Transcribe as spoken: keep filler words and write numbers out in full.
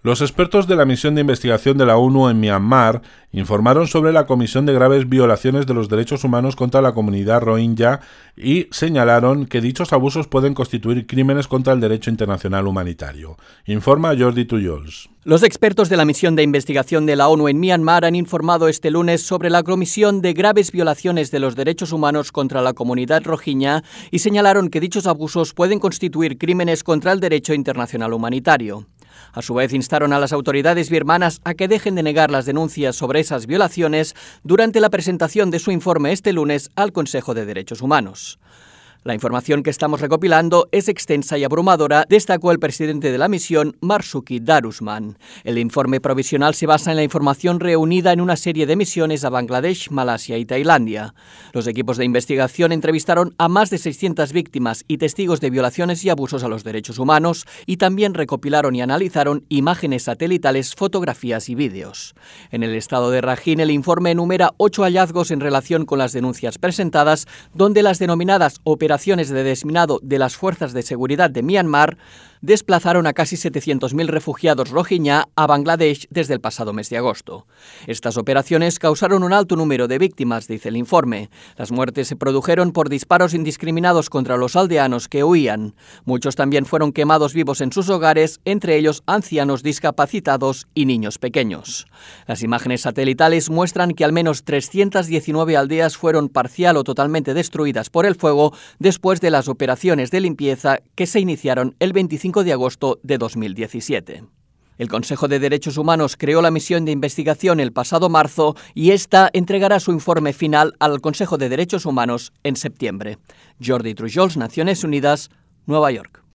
Los expertos de la misión de investigación de la ONU en Myanmar informaron sobre la comisión de graves violaciones de los derechos humanos contra la comunidad rohingya y señalaron que dichos abusos pueden constituir crímenes contra el derecho internacional humanitario. Informa Jordi Tujols. Los expertos de la misión de investigación de la ONU en Myanmar han informado este lunes sobre la comisión de graves violaciones de los derechos humanos contra la comunidad rohingya y señalaron que dichos abusos pueden constituir crímenes contra el derecho internacional humanitario. A su vez, instaron a las autoridades birmanas a que dejen de negar las denuncias sobre esas violaciones durante la presentación de su informe este lunes al Consejo de Derechos Humanos. La información que estamos recopilando es extensa y abrumadora, destacó el presidente de la misión, Marzuki Darusman. El informe provisional se basa en la información reunida en una serie de misiones a Bangladesh, Malasia y Tailandia. Los equipos de investigación entrevistaron a más de seiscientas víctimas y testigos de violaciones y abusos a los derechos humanos y también recopilaron y analizaron imágenes satelitales, fotografías y vídeos. En el estado de Rakhine, el informe enumera ocho hallazgos en relación con las denuncias presentadas, donde las denominadas operaciones operaciones de desminado de las fuerzas de seguridad de Myanmar desplazaron a casi setecientos mil refugiados rohingya a Bangladesh desde el pasado mes de agosto. Estas operaciones causaron un alto número de víctimas, dice el informe. Las muertes se produjeron por disparos indiscriminados contra los aldeanos que huían. Muchos también fueron quemados vivos en sus hogares, entre ellos ancianos, discapacitados y niños pequeños. Las imágenes satelitales muestran que al menos trescientas diecinueve aldeas fueron parcial o totalmente destruidas por el fuego después de las operaciones de limpieza que se iniciaron el veinticinco de agosto de dos mil diecisiete. El Consejo de Derechos Humanos creó la misión de investigación el pasado marzo y esta entregará su informe final al Consejo de Derechos Humanos en septiembre. Jordi Tujols, Naciones Unidas, Nueva York.